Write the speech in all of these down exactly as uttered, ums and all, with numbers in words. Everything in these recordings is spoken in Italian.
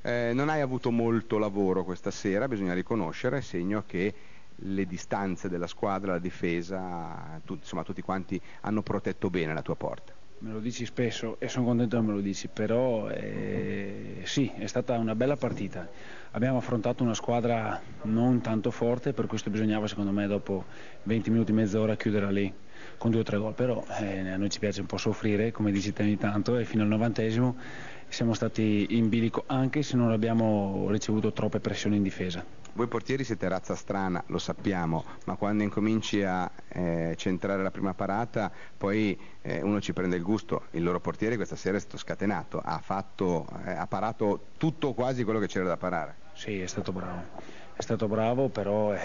Eh, non hai avuto molto lavoro questa sera, bisogna riconoscere, segno che le distanze della squadra, la difesa, tu, insomma tutti quanti hanno protetto bene la tua porta. Me lo dici spesso e sono contento che me lo dici, però eh, sì, è stata una bella partita. Abbiamo affrontato una squadra non tanto forte, per questo bisognava secondo me dopo venti minuti, mezz'ora chiudere lì con due o tre gol, però eh, a noi ci piace un po' soffrire, come dici te ogni tanto, e fino al novantesimo siamo stati in bilico anche se non abbiamo ricevuto troppe pressioni in difesa. Voi portieri siete razza strana, lo sappiamo, ma quando incominci a eh, centrare la prima parata, poi eh, uno ci prende il gusto. Il loro portiere questa sera è stato scatenato, ha, fatto, eh, ha parato tutto quasi quello che c'era da parare. Sì, è stato bravo, è stato bravo, però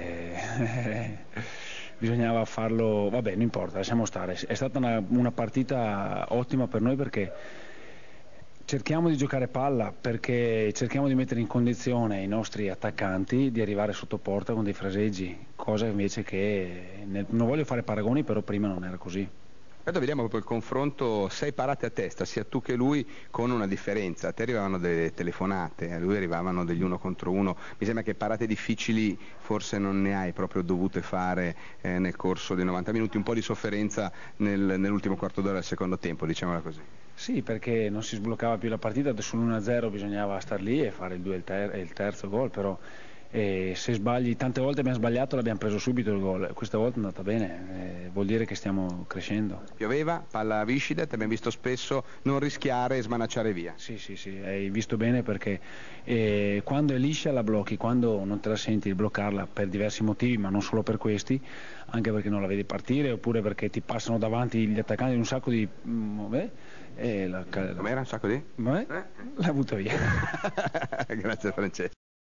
eh, bisognava farlo, vabbè, non importa, lasciamo stare. È stata una, una partita ottima per noi perché cerchiamo di giocare palla, perché cerchiamo di mettere in condizione i nostri attaccanti di arrivare sotto porta con dei fraseggi, cosa invece che, non voglio fare paragoni, però prima non era così. Adesso vediamo proprio il confronto, sei parate a testa, sia tu che lui, con una differenza. A te arrivavano delle telefonate, a lui arrivavano degli uno contro uno. Mi sembra che parate difficili forse non ne hai proprio dovute fare eh, nel corso dei novanta minuti, un po' di sofferenza nel, nell'ultimo quarto d'ora del secondo tempo, diciamola così. Sì, perché non si sbloccava più la partita, sull'uno a zero bisognava star lì e fare il due e il, ter- il terzo gol, però e se sbagli, tante volte abbiamo sbagliato, l'abbiamo preso subito il gol, questa volta è andata bene, eh, vuol dire che stiamo crescendo. Pioveva, palla viscida, ti abbiamo visto spesso non rischiare e smanacciare via. Sì, sì, sì, hai visto bene perché eh, quando è liscia la blocchi, quando non te la senti di bloccarla per diversi motivi, ma non solo per questi, anche perché non la vedi partire oppure perché ti passano davanti gli attaccanti un sacco di... Vabbè, e la, Com'era un sacco di? vabbè, Eh? l'ha butta via. Grazie Francesco.